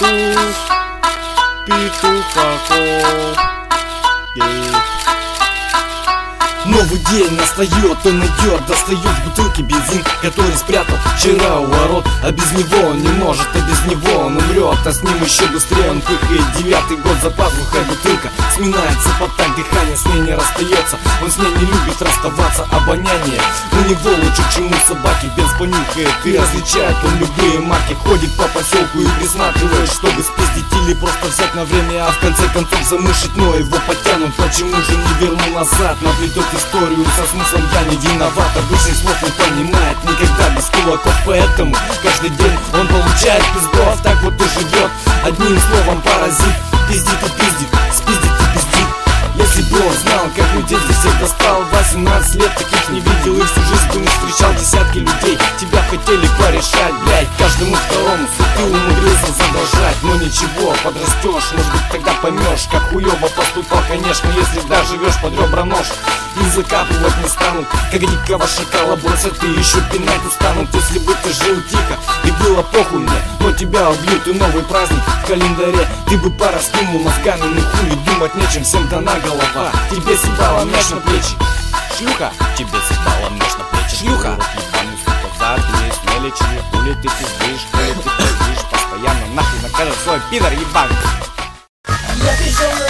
петух, петух каков. Новый день настает, он идет, достает в бутылке бензин, который спрятал вчера у ворот. А без него он не может, а без него он умрет. А с ним еще быстрее он пыхает. 9-й год за пазухой бутылка сминается под так, дыхание с ней не расстается. Он с ней не любит расставаться, обоняние у него лучше, чем у собаки. Бенз понюхает и различает он любые марки. Ходит по поселку и присматривает, чтобы спиздить или просто взять на время, а в конце концов замышить, но его потянут. Почему же не вернул назад? Наплетет историю со смыслом «я не виноват». Обычных слов не понимает никогда без кулаков, поэтому каждый день он получает пизду. А так вот и живет, одним словом паразит. Пиздит и пиздит, спиздит и пиздит. Если бы он знал, как людей здесь всех достал. 18 лет таких не видел и всю жизнь бы не встречал десятки людей. Тебя хотели порешать, блять, каждому второму ты умудрился задолжать. Но ничего, подрастешь, может быть тогда поймешь, как хуёво поступал, конечно, если доживешь под ребра нож. И закапывать не станут, как дикого шакала бросят и еще пинать устанут. Если бы ты жил тихо и было похуй мне, но тебя убьют и новый праздник в календаре. Ты бы пораскинул мозгами, ну хуй, думать нечем, всем дана голова. Тебе съебала мяч на плечи, шлюха, тебе съебала мяч на плечи, шлюха. Ебаный, сука, задуешь, не лечи, хули ты пиздишь, хули ты пиздишь, постоянно нахуй накажешь свой пидор ебаный. Я пришел